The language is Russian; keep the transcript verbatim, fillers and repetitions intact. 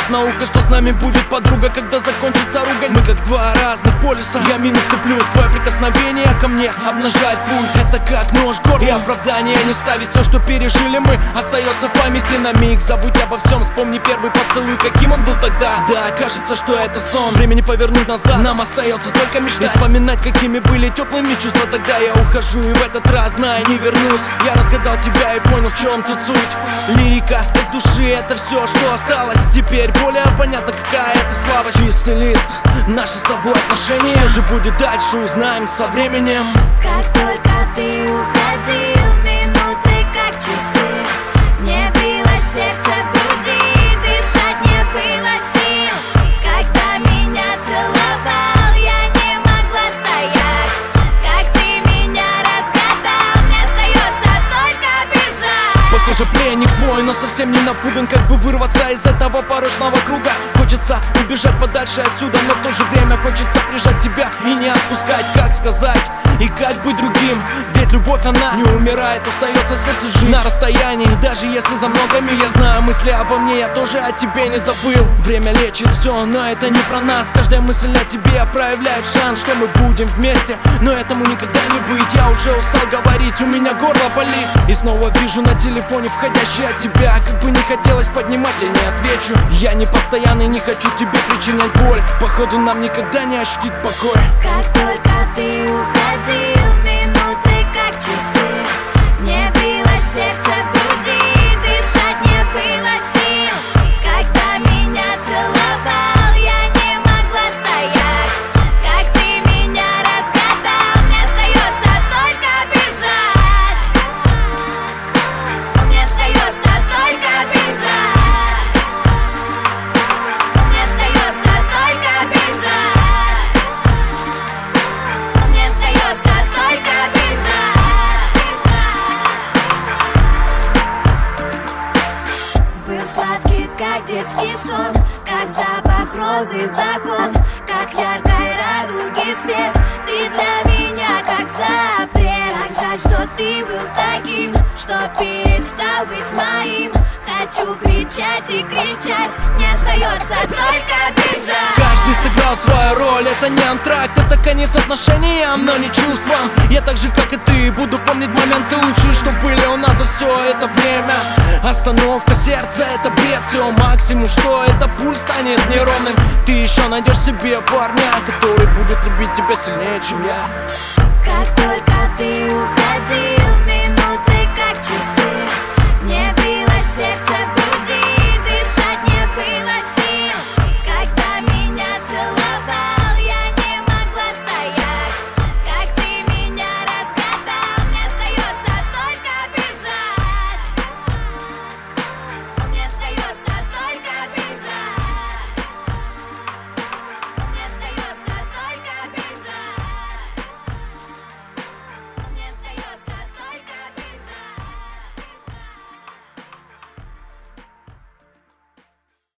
шепчет на ухо, что с нами будет подруга, когда закончится ругань. Мы как два разных полюса, я минус, ты плюс. Твое прикосновение ко мне обнажает пульс. Это как нож в горле, и оправдание не ставить. Все, что пережили мы, остается в памяти на миг. Забудь обо всем, вспомни первый поцелуй, каким он был тогда. Да, кажется, что это сон, времени повернуть назад нам остается только мечтать. Вспоминать, какими были теплыми чувства тогда. Я ухожу и в этот раз, знаю, не вернусь. Я разгадал тебя и понял, в чем тут суть. Лирика из души, это все, что осталось. Теперь более понятно, какая это слабость. Чистый лист, наши с тобой отношения. Что же будет дальше, узнаем со временем. Как только ты уходил, минуты как часы. Не било сердце в груди, дышать не было сил. Когда меня целовал, я не могла стоять. Как ты меня разгадал, мне остается только бежать. Похоже, пленник твой, но совсем не напуган. Как бы вырваться из этого порочного круга. Хочется убежать подальше отсюда, но в то же время хочется прижать тебя и не отпускать. Как сказать и как быть другим? Ведь любовь, она не умирает, остается в сердце жить. На расстоянии, даже если за много миль. Я знаю мысли обо мне, я тоже о тебе не забыл. Время лечит все, но это не про нас. Каждая мысль о тебе проявляет шанс, что мы будем вместе, но этому никогда не быть. Я уже устал говорить, у меня горло болит. И снова вижу на телефоне входящий от тебя. Как бы не хотелось поднимать, я не отвечу. Я не постоянный, не хочу тебе причинять боль. Походу нам никогда не ощутить покой. Как только ты уходил, минуты как часы. Не било сердце в груди, дышать не было сил. Когда меня целовал, я не могла стоять. Как ты меня разгадал, мне остается только бежать. Мне остается только бежать. Мне остается только бежать. Мне остается только бежать. Был сладкий, как детский сон, как запах розы закон, как яркой радуги свет. Ты для меня как запрет. Так жаль, что ты был таким, что перестал быть моим. Хочу кричать и кричать, мне остается только бежать. Каждый сыграл свою роль, это не антракт, это конец отношениям, но не чувствам. Я так же, как и ты, буду помнить моменты лучшие, что были у нас за все это время. Остановка сердца, это бред, все максимум, что это пульс станет неровным. Ты еще найдешь себе парня, который будет любить тебя сильнее, чем я. Как только ты уходил,